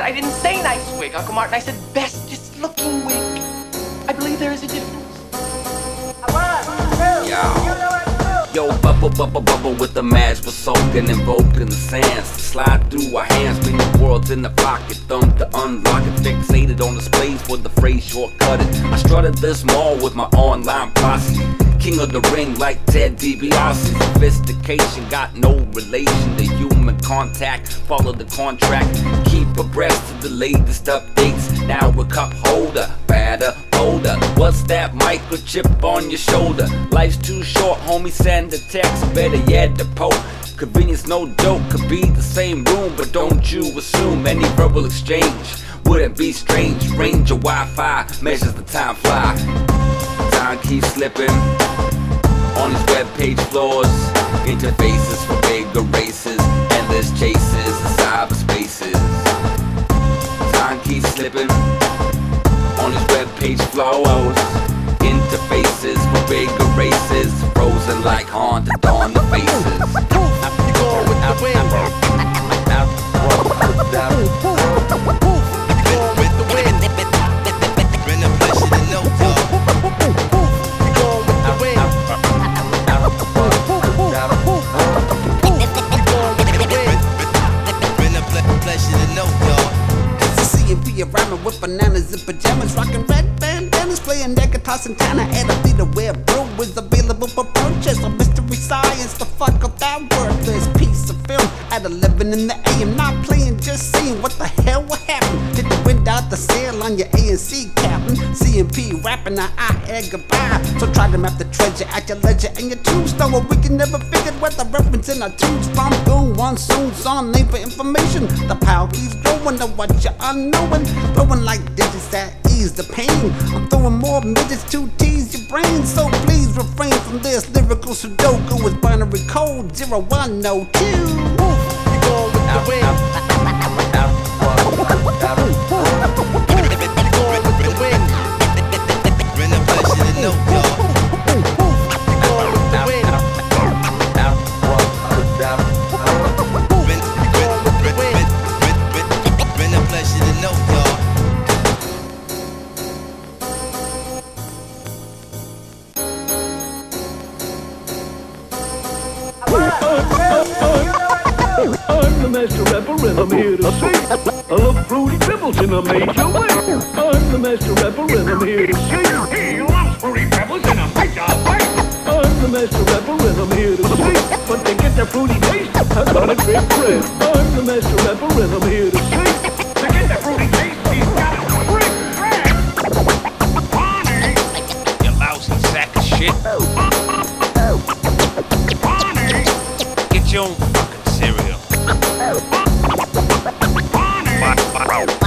I didn't say nice wig, Uncle Martin. I said bestest looking wig. I believe there is a difference. Yo, bubble, bubble, bubble with the match. We're soaking and invoking the sands to slide through our hands. Bring the world's in the pocket, thumb to unlock it. Fixated on displays for the phrase shortcut it. I strutted this mall with my online posse. King of the ring like Ted DiBiase. Sophistication got no relation to human contact. Follow the contract, keep abreast of the latest updates. Now we're cup holder, batter, bolder. What's that microchip on your shoulder? Life's too short, homie, send a text. Better yet, the Pope. Convenience, no dope, could be the same room, but don't you assume any verbal exchange wouldn't be strange. Range of Wi-Fi measures the time fly. Time keeps slipping on these webpage floors. Interfaces for bigger races, endless chases in cyberspaces. Time keeps slipping on these webpage floors. Interfaces for bigger races, frozen like haunted on the faces. You go with the wind. Rhyming with bananas and pajamas, rocking red bandanas, playing Negata Santana. And a beat aware brew is available for purchase. A mystery science, the fuck of that worthless piece of film. At 11 in the AM, not playing, just seeing what the hell will happen. Hit the wind out the sail on your ANC, Captain. CMP rapping, I had goodbye. So try to map the treasure at your ledger and your tombstone. Where we can never figure where the reference in our tunes from. Boom, one soon, on name for information. The pile keeps growing to what you're unknowing. Blowing like digits that ease the pain. I'm throwing more midgets to tease your brain. So please refrain from this lyrical Sudoku with binary code 0102. You go with the wind. I'm the master rapper and I'm here to sing. I love fruity pebbles in a major way. I'm the master rapper and I'm here to sing. He loves fruity pebbles in a major way. I'm the master rapper and I'm here to sing. But to get that fruity taste, I gotta break bread. I'm the master rapper and I'm here to sing. To get the fruity taste, he's got to break bread. Barney! You lousy sack of shit. Barney! Get your own fucking cereal. Barney!